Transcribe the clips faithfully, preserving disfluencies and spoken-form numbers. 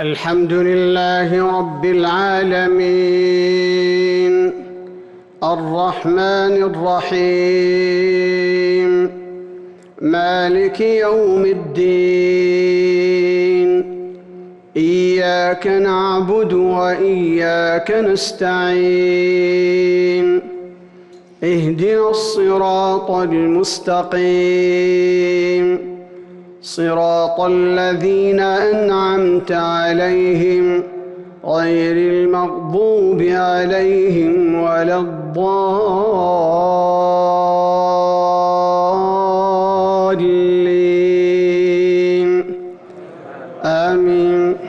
الحمد لله رب العالمين الرحمن الرحيم مالك يوم الدين إياك نعبد وإياك نستعين اهدنا الصراط المستقيم صراط الذين أنعمت عليهم غير المغضوب عليهم ولا الضالين آمين.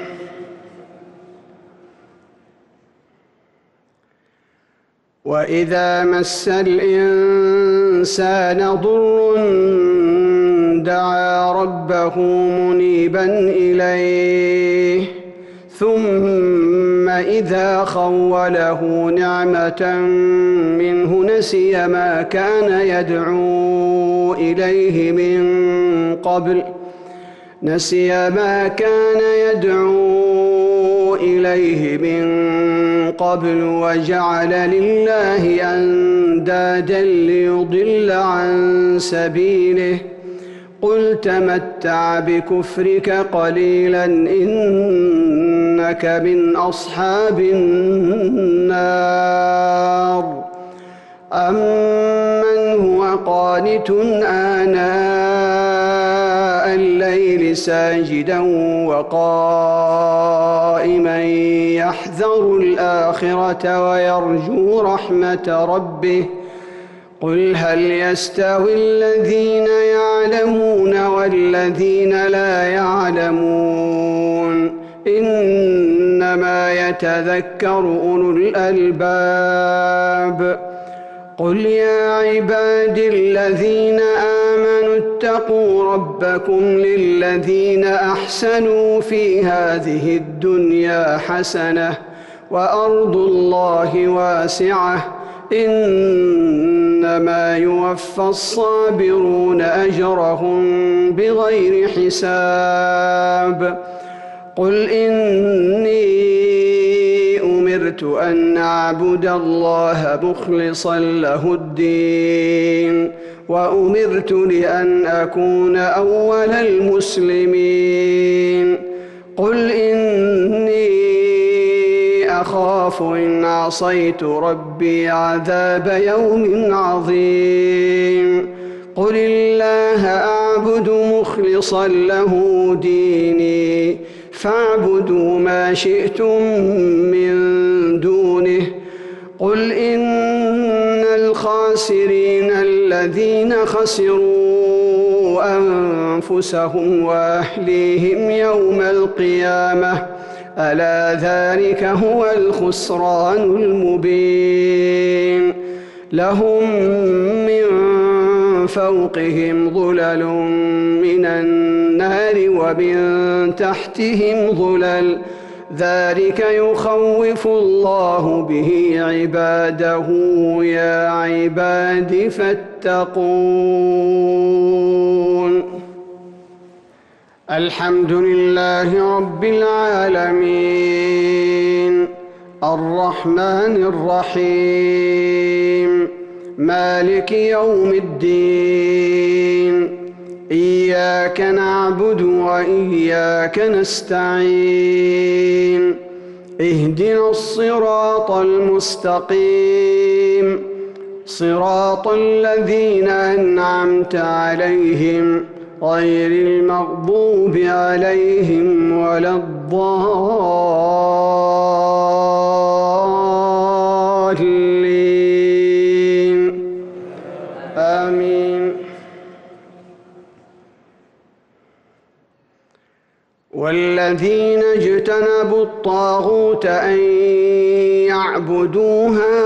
وإذا مس الإنسان ضر دعا ربه منيبا إليه ثم إذا خوله نعمة منه نسي ما كان يدعو إليه من قبل نسي ما كان يدعو إليه من قبل وجعل لله أندادا ليضل عن سبيله قل تمتع بكفرك قليلا إنك من أصحاب النار. أمن هو قانت آناء الليل ساجدا وقائما يحذر الآخرة ويرجو رحمة ربه قل هل يستوي الذين يعلمون والذين لا يعلمون إنما يتذكر أولو الألباب. قل يا عبادي الذين آمنوا اتقوا ربكم للذين أحسنوا في هذه الدنيا حسنة وأرض الله واسعة إنما يوفى الصابرون أجرهم بغير حساب. قل إني أمرت أن أعبد الله مخلصا له الدين وأمرت لأن أكون أول المسلمين. قل إني أخاف إن عصيت ربي عذاب يوم عظيم. قل الله أعبد مخلصا له ديني فاعبدوا ما شئتم من دونه. قل إن الخاسرين الذين خسروا أنفسهم وأهليهم يوم القيامة ألا ذلك هو الخسران المبين. لهم من فوقهم ظلل من النار ومن تحتهم ظلل ذلك يخوف الله به عباده يا عباد فاتقون. الحمد لله رب العالمين الرحمن الرحيم مالك يوم الدين إياك نعبد وإياك نستعين اهدنا الصراط المستقيم صراط الذين أنعمت عليهم غير المغضوب عليهم ولا الضالين آمين. والذين اجتنبوا الطاغوت أن يعبدوها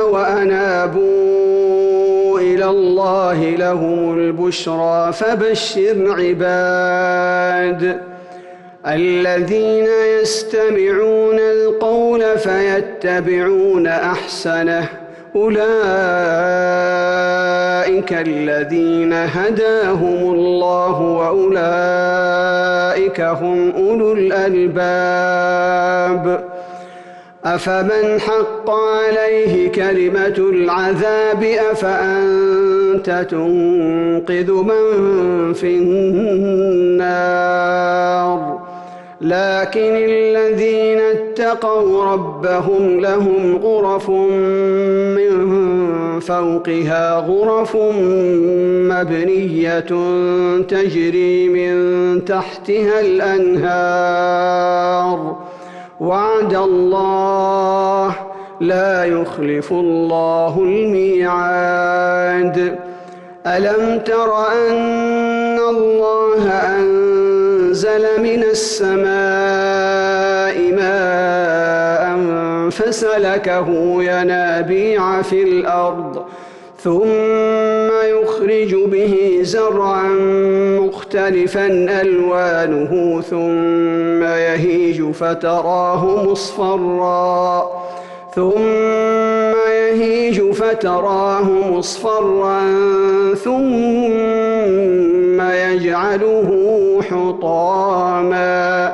وأنابوا إلى الله لهم البشرى فبشر عباد الذين يستمعون القول فيتبعون أحسنه أولئك الذين هداهم الله وأولئك هم أولو الألباب أفمن حق عليه كلمة العذاب أفأنت تنقذ من في النار لكن الذين اتقوا ربهم لهم غرف من فوقها غرف مبنية تجري من تحتها الأنهار وعد الله لا يخلف الله الميعاد ألم تر أن الله أنزل من السماء ماء فسلكه ينابيع في الأرض ثم يخرج به زرعا مختلفا ألوانه ثم يهيج فتراه مصفرا ثم يهيج فتراه مصفرا ثم يجعله حطاما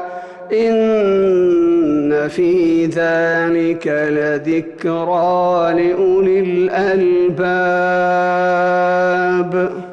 إن في ذلك لذكرى لأولي الألباب.